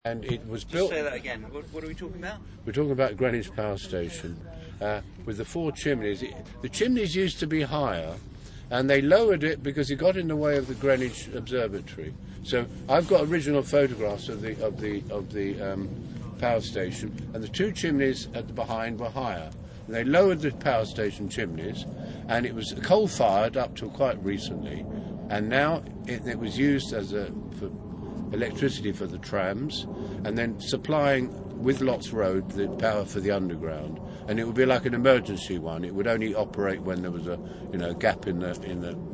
And it was Just built... say that again. What are we talking about? We're talking about Greenwich Power Station with the 4 chimneys. The chimneys used to be higher, and they lowered it because it got in the way of the Greenwich Observatory. So I've got original photographs of the power station, and the 2 chimneys at the behind were higher. And they lowered the power station chimneys, and it was coal-fired up till quite recently, and now it was used for electricity for the trams, and then supplying with Lots Road the power for the underground. And it would be like an emergency one. It would only operate when there was a gap in the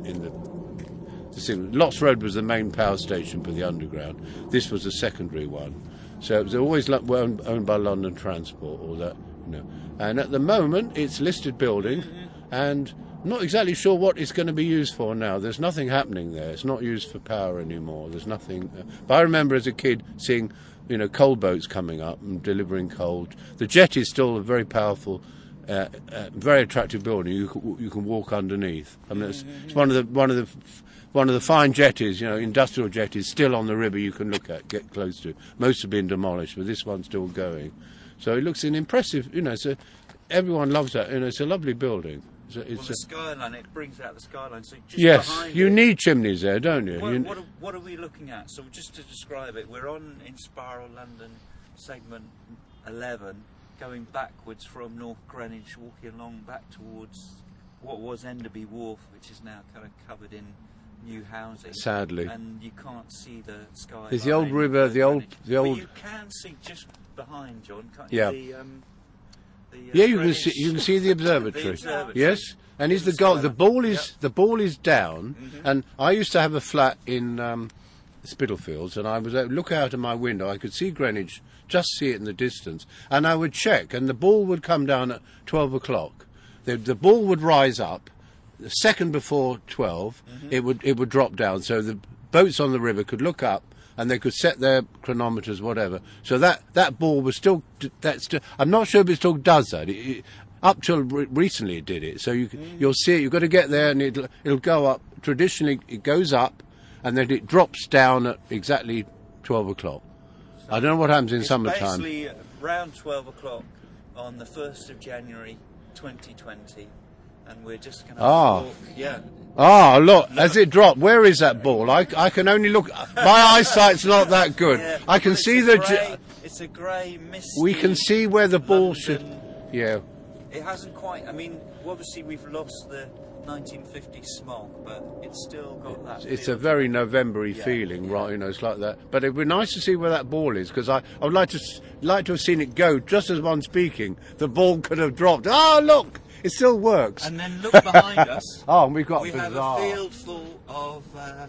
signal. Lots Road was the main power station for the underground. This was a secondary one. So it was always owned by London Transport, or that, And at the moment, it's listed building, and I'm not exactly sure what it's going to be used for now. There's nothing happening there. It's not used for power anymore. There's nothing. But I remember as a kid seeing, coal boats coming up and delivering coal. The jetty is still a very powerful, very attractive building. You can walk underneath. I mean, it's one of the fine jetties, industrial jetties, still on the river. You can look at, get close to. Most have been demolished, but this one's still going. So it looks an impressive. Everyone loves that. It's a lovely building. The skyline, it brings out the skyline. So just yes, you need chimneys there, don't you? What are we looking at? So just to describe it, we're in Spiral London segment 11, going backwards from North Greenwich, walking along back towards what was Enderby Wharf, which is now kind of covered in new housing. Sadly. And you can't see the skyline. There's the old river, the old. But you can see just behind, John, can't you? Yeah. You can see the observatory. Yes, and is the goal. The ball is down. And I used to have a flat in Spitalfields, and I was look out of my window. I could see Greenwich, just see it in the distance, and I would check, and the ball would come down at 12 o'clock. The ball would rise up. The second before 12, it would drop down. So the boats on the river could look up, and they could set their chronometers, whatever. So that ball was still. I'm not sure if it still does that. Up till recently, it did it. So you'll see it. You've got to get there, and it'll go up. Traditionally, it goes up, and then it drops down at exactly 12 o'clock. So I don't know what happens in summertime. Basically, around 12 o'clock on the 1st of January, 2020. And we're just going to walk. Yeah. Look, as it dropped, where is that ball? I can only look. My eyesight's not that good. Yeah, I can see it's a grey, misty. We can see where the ball should. Yeah. It hasn't quite. I mean, obviously we've lost the 1950 smog, but it's still got that. It's a very November-y feeling, right? It's like that. But it'd be nice to see where that ball is, because I would like to have seen it go just as one speaking. The ball could have dropped. Look. It still works. And then look behind us. We have a field full of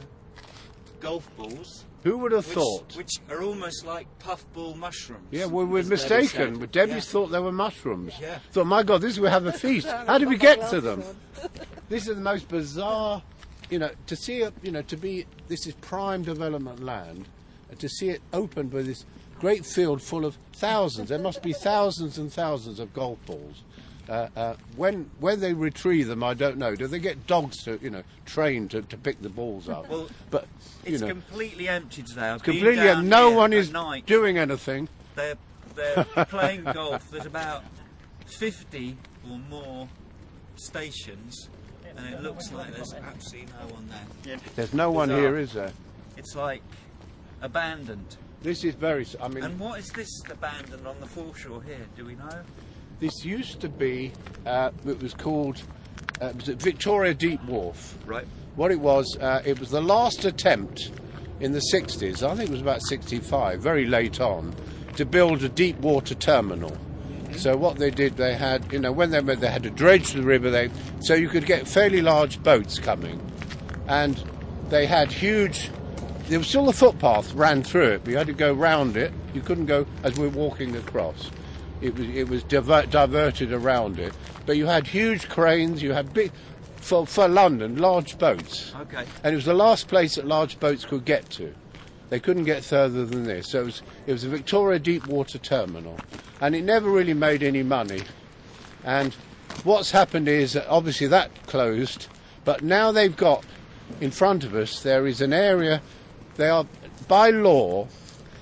golf balls. Who would have thought? Which are almost like puffball mushrooms. Yeah, we're mistaken. But Debbie thought they were mushrooms. Yeah. Thought, my God, we have a feast. How did we get to them? This is the most bizarre, to see it, this is prime development land, to see it opened by this great field full of thousands. There must be thousands and thousands of golf balls. When they retrieve them, I don't know. Do they get dogs to trained to pick the balls up? Well, but it's completely empty today. Completely empty. No one is doing anything. They're playing golf. There's about 50 or more stations, and it looks like there's absolutely no one there. Yeah. There's no one here, is there? It's like abandoned. This is very. And what is this abandoned on the foreshore here? Do we know? This used to be, it was called Victoria Deep Wharf. Right. What it was the last attempt in the 60s, I think it was about 65, very late on, to build a deep water terminal. So what they did, they had, when they had to dredge the river, so you could get fairly large boats coming. And they had there was still a footpath ran through it, but you had to go round it. You couldn't go as we're walking across. It was diverted around it, but you had huge cranes. You had big, for London, large boats. Okay. And it was the last place that large boats could get to. They couldn't get further than this. So it was a Victoria Deep Water Terminal, and it never really made any money. And what's happened is that obviously that closed, but now they've got in front of us there is an area. They are by law.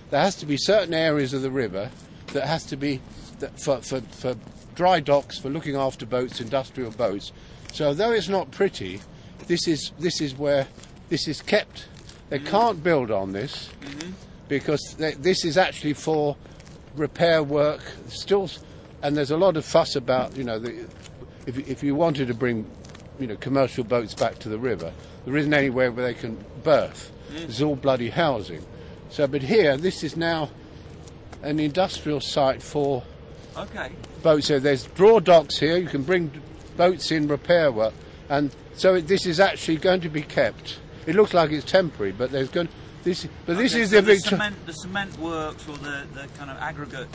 there has to be certain areas of the river that has to be for dry docks, for looking after boats, industrial boats. So though it's not pretty, this is where this is kept. They can't build on this because this is actually for repair work still, and there's a lot of fuss about, you know, if you wanted to bring, you know, commercial boats back to the river, there isn't anywhere where they can berth. It's all bloody housing. So, but here, this is now an industrial site for boats. So there's draw docks here. You can bring boats in, repair work, and so this is actually going to be kept. It looks like it's temporary, but there's going this. But this is so the cement works, or the kind of aggregate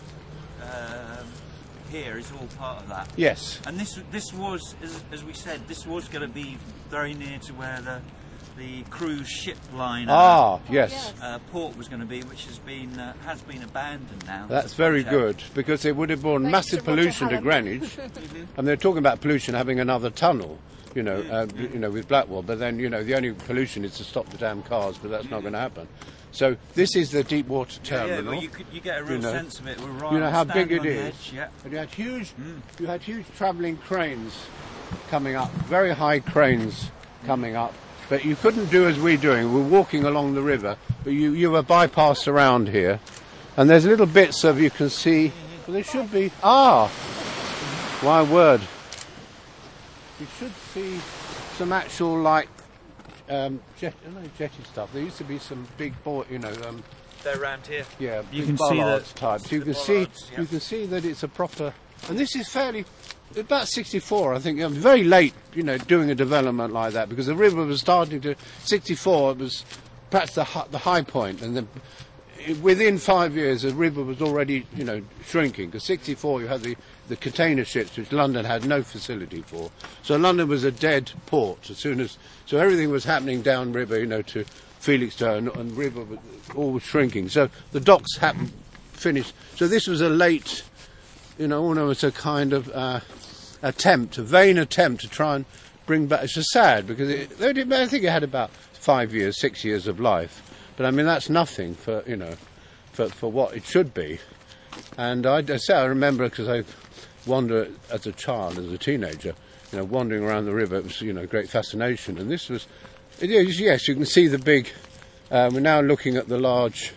here is all part of that. Yes. And this was, as we said, this was going to be very near to where the cruise ship line port was going to be, which has been abandoned now. That's very good, because it would have brought massive pollution to Greenwich. And they're talking about pollution having another tunnel, you know, with Blackwall. But then, you know, the only pollution is to stop the damn cars, but that's not going to happen. So this is the deep water terminal. Yeah, well, you get a real sense of it. We're right. You know how big it is. Yeah. And you had huge travelling cranes coming up, very high cranes coming up. But you couldn't do as we're doing. We're walking along the river, but you were bypassed around here. And there's little bits of, you can see, well, there should be, my word. You should see some actual, like, jetty stuff. There used to be some big boat, you know. They're around here. Yeah, you can see the types. You can see that it's a proper, and this is fairly. About 64, I think. Very late, you know, doing a development like that, because the river was starting to. 64, it was perhaps the high point, and then within 5 years, the river was already, you know, shrinking. Because 64, you had the container ships, which London had no facility for. So London was a dead port as soon as. So everything was happening downriver, you know, to Felixstowe, and river was all shrinking. So the docks happened, finished. So this was a late, you know, almost a kind of a vain attempt to try and bring back. It's just sad, because I think it had about 5 years, 6 years of life. But I mean, that's nothing for, you know, for what it should be. And I remember, because I wandered as a child, as a teenager, you know, wandering around the river. It was, you know, great fascination. And this was, yes, you can see the big. We're now looking at the large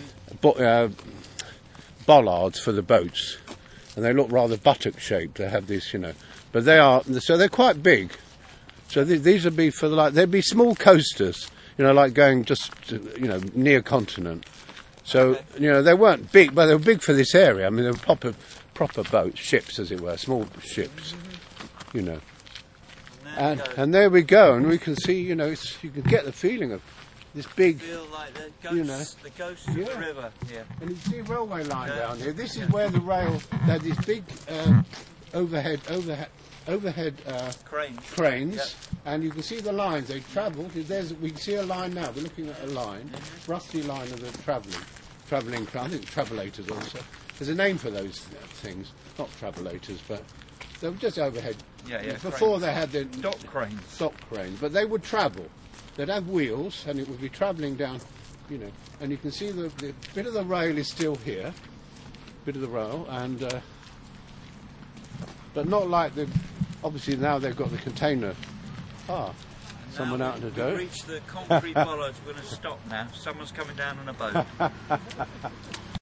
bollards for the boats. And they look rather buttock-shaped. They have this, you know, but they're quite big. So these would be they'd be small coasters, you know, like going just, you know, near continent. So, you know, they weren't big, but they were big for this area. I mean, they were proper boats, ships, as it were, small ships, you know. And there we go, and we can see, you know, you can get the feeling of this big, feel like the ghost, you know, the ghost of the river. Yeah. And you can see a railway line down here. This is where the rail. They had these big overhead cranes, and you can see the lines. They travelled. We can see a line now. We're looking at a line, rusty line of the travelling crane. I think travellators also. There's a name for those things, not travellators, but they were just overhead. Yeah. Before they had the dock cranes. Dock cranes, but they would travel. They'd have wheels, and it would be travelling down, you know. And you can see the bit of the rail is still here, bit of the rail, and but not like obviously now they've got the container. Someone out on the boat. We've reached the concrete bollards. We're going to stop now. Someone's coming down on a boat.